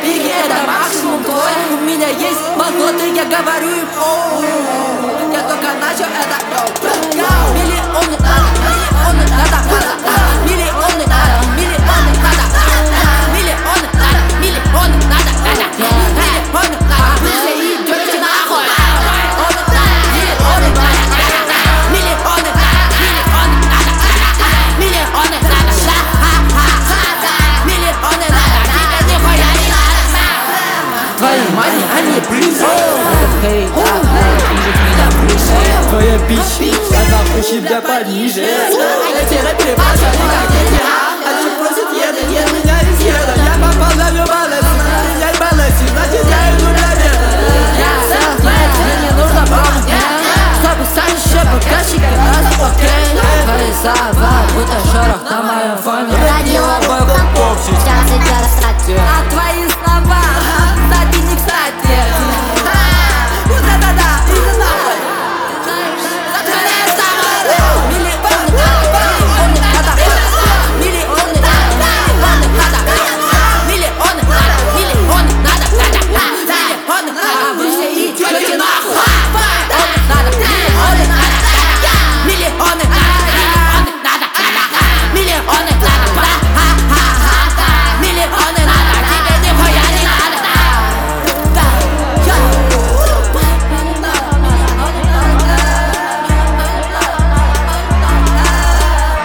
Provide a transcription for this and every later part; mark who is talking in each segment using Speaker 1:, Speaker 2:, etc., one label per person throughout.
Speaker 1: деньги это максимум твой. У меня есть банкноты, я говорю им оу. Я только начал это. Миллионы надо, миллионы надо, миллионы надо, миллионы надо, миллионы надо, миллионы надо, миллионы надо. Вы все идете нахуй. Миллионы надо, миллионы надо, миллионы надо, миллионы надо, тебе нихуя не надо. Твои мани, они близко.
Speaker 2: Твоя бич, она хочет тебя пониже.
Speaker 1: Эти рэперы плачут, как дети, они просят еды, меня из еда. Я попал на любалась, меня балась, значит я иду на вето. Я self-made, мне не нужно помощь, чтобы стать еще покащик, окей. Твои слова, будто шорох на моем фоне.
Speaker 3: Радио попси, сейчас идет расстрате.
Speaker 1: А твои слова, кстати, не кстати. Да-да-да, иди нахуй.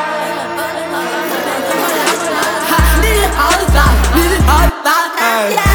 Speaker 2: Hey.